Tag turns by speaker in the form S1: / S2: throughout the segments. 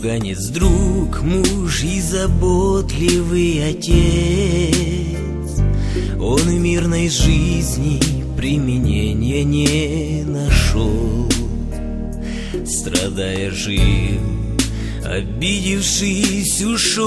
S1: афганец, друг, муж и заботливый отец. Он и мирной жизни применения не нашел, страдая жил, обидевшись ушел.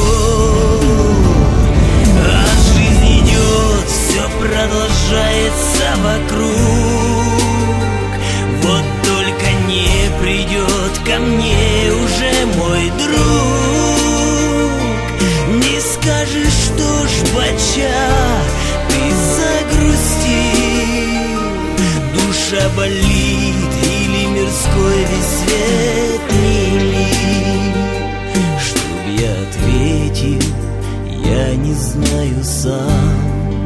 S1: А жизнь идет, все продолжается вокруг. Вот только не придет ко мне уже мой друг. Не скажешь, что ж, бача, ты загрустил, душа болит или мирской весь свет не мил. Чтоб я ответил, я не знаю сам.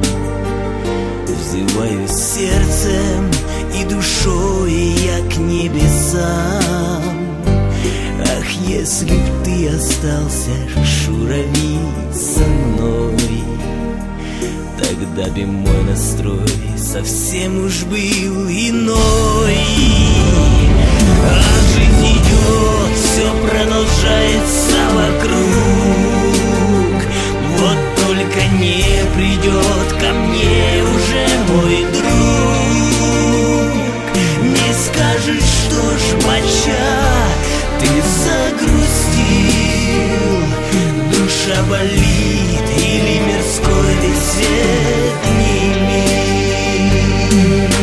S1: Взываю сердцем и душой я к небесам. Ах, если б ты остался, шурави, со мной, тогда бы мой настрой совсем уж был иной. А жизнь идет, все продолжается вокруг. Вот только не придет ко мне уже мой друг. Не скажешь, что ж, бача, ты загрустил, душа болит или мирской весь свет не мил.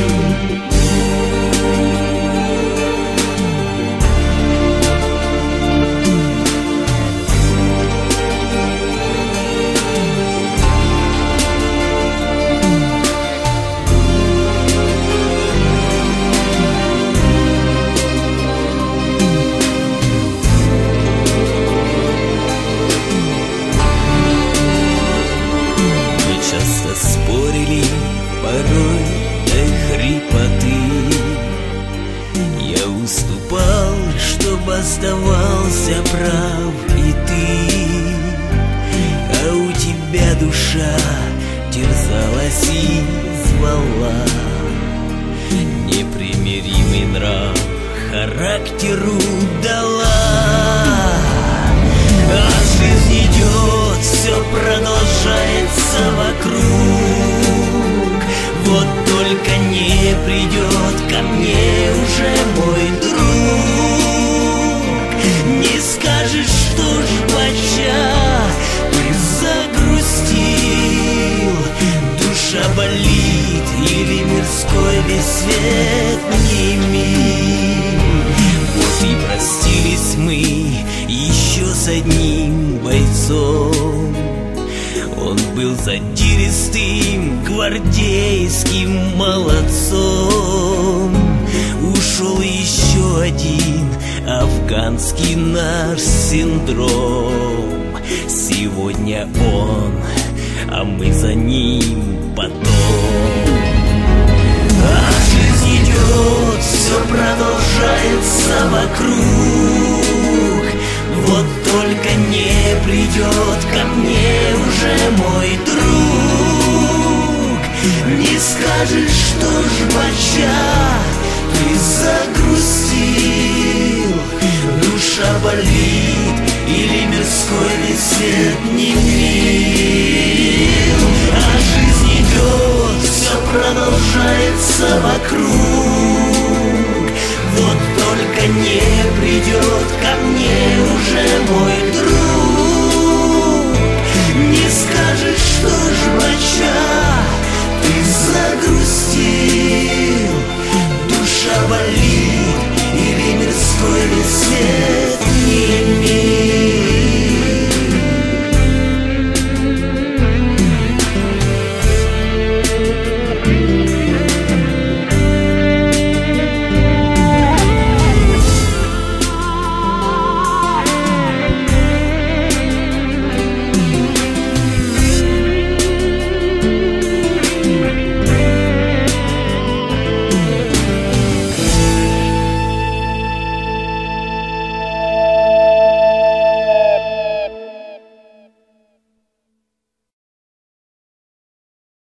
S1: Спорили порой до хрипоты. Я уступал, чтоб оставался прав и ты. А у тебя душа терзалась и звала. Непримиримый нрав характеру дала. А жизнь идет, все продолжается вокруг. Вот только не придет ко мне уже мой друг. Не скажешь, что ж, бача, ты загрустил, душа болит или мирской весь свет не мил. Вот и простились мы еще с одним бойцом. Он был задиристым гвардейским молодцом. Ушел еще один афганский наш синдром. Сегодня он, а мы за ним потом. А жизнь идет, все продолжается вокруг. Вот только не придет ко мне уже мой друг. Не скажешь, что ж, бача, ты загрустил, душа болит или мирской весь свет не мил. А жизнь идет, все продолжается вокруг. Вот только не придет ко мне уже мой